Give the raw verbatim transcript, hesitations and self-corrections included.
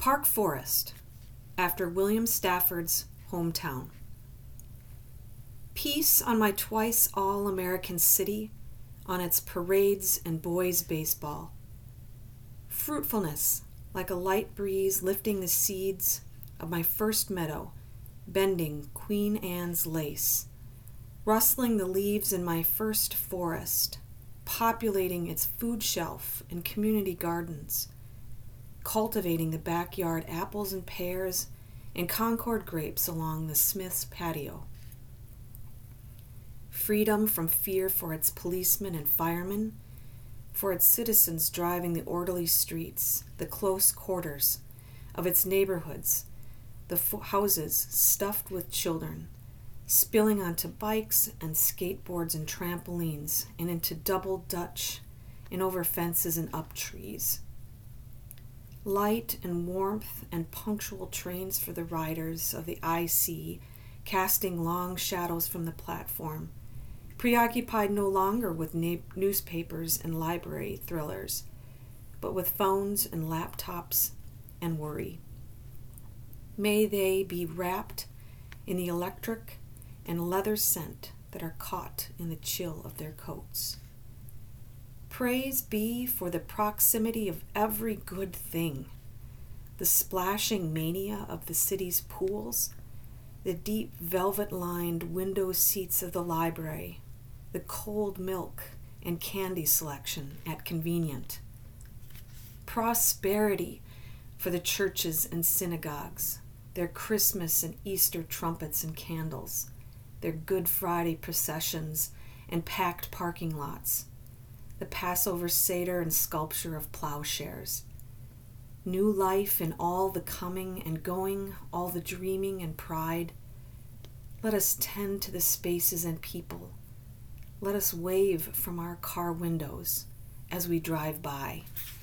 Park Forest, after William Stafford's hometown. Peace on my twice all-American city, on its parades and boys' baseball. Fruitfulness, like a light breeze lifting the seeds of my first meadow, bending Queen Anne's lace, rustling the leaves in my first forest, populating its food shelf and community gardens, cultivating the backyard apples and pears and Concord grapes along the Smith's patio. Freedom from fear for its policemen and firemen, for its citizens driving the orderly streets, the close quarters of its neighborhoods, the f- houses stuffed with children, spilling onto bikes and skateboards and trampolines and into double Dutch and over fences and up trees. Light and warmth and punctual trains for the riders of the I C, casting long shadows from the platform, preoccupied no longer with na- newspapers and library thrillers, but with phones and laptops and worry. May they be wrapped in the electric and leather scent that are caught in the chill of their coats. Praise be for the proximity of every good thing, the splashing mania of the city's pools, the deep velvet-lined window seats of the library, the cold milk and candy selection at Convenient. Prosperity for the churches and synagogues, their Christmas and Easter trumpets and candles, their Good Friday processions and packed parking lots, the Passover Seder and sculpture of plowshares. New life in all the coming and going, all the dreaming and pride. Let us tend to the spaces and people. Let us wave from our car windows as we drive by.